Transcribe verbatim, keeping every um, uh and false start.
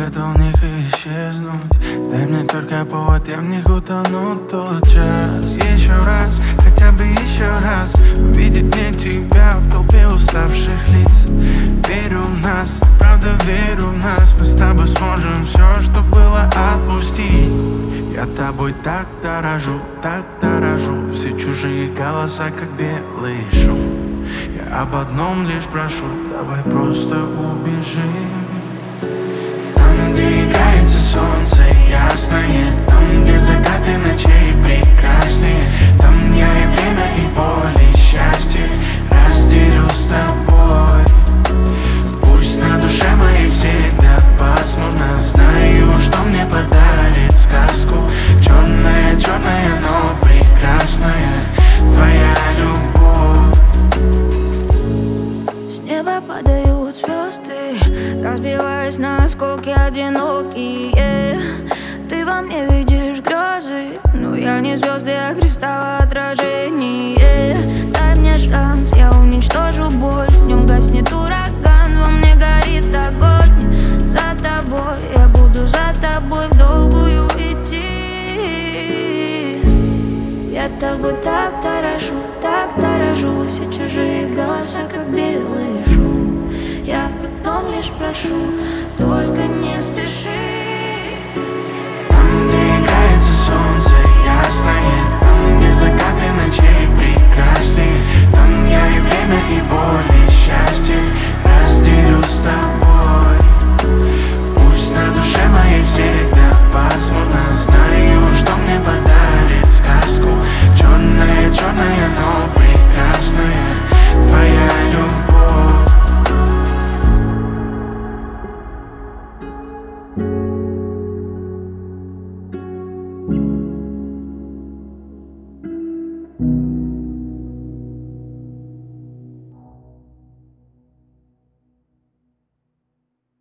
готов в них исчезнуть. Дай мне только повод, я в них утону тот час. Еще раз, хотя бы еще раз увидеть мне тебя в толпе уставших лиц. Верю в нас, правда верю в нас. Мы с тобой сможем все, что было, отпустить. Я тобой так дорожу, так дорожу. Все чужие голоса, как белый шум. Я об одном лишь прошу, давай просто убежим. Там, где играется солнце ясное, там, где закаты ночей прекраснее, там я и время, и боль, и счастье разделю с тобой. Пусть на душе моей всегда пасмурно, знаю, что мне подарит сказку. Черная, черная, но прекрасная твоя любовь. С неба падают звезды, разбиваясь на осколки одинокие. Ты во мне видишь грезы, но я не звезды, а кристалл отражение. Дай мне шанс, я уничтожу боль. В нем гаснет ураган, во мне горит огонь. За тобой, я буду за тобой в долгую идти. Я тобой так дорожу, так дорожу. Все чужие голоса, как белый шум. Я в одном лишь прошу, только не спи.